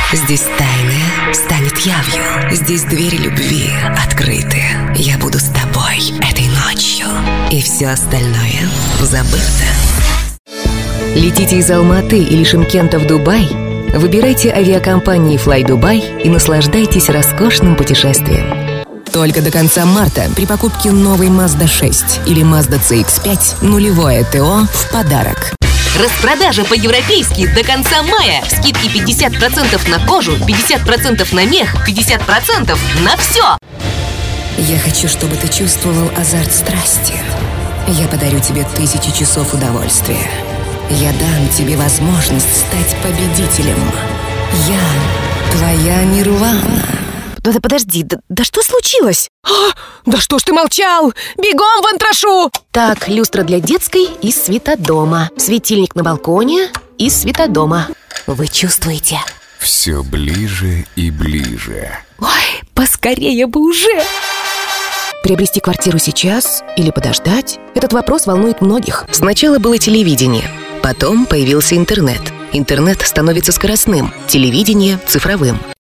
Здесь тайное станет явью. Здесь двери любви открыты. Я буду с тобой этой ночью. И все остальное забыто. Летите из Алматы или Шымкента в Дубай? Выбирайте авиакомпании Fly Dubai и наслаждайтесь роскошным путешествием. Только до конца марта при покупке новой Mazda 6 или Mazda CX-5 нулевое ТО в подарок. Распродажа по-европейски до конца мая. Скидки 50% на кожу, 50% на мех, 50% на все. Я хочу, чтобы ты чувствовал азарт страсти. Я подарю тебе 1000 часов удовольствия. Я дам тебе возможность стать победителем. Я твоя нирвана. Подожди, да что случилось? Да что ж ты молчал? Бегом в антрашу! Так, люстра для детской из Светодома. Светильник на балконе из Светодома. Вы чувствуете? Все ближе и ближе. Ой, поскорее бы уже! Приобрести квартиру сейчас или подождать? Этот вопрос волнует многих. Сначала было телевидение, потом появился интернет. Интернет становится скоростным, телевидение – цифровым.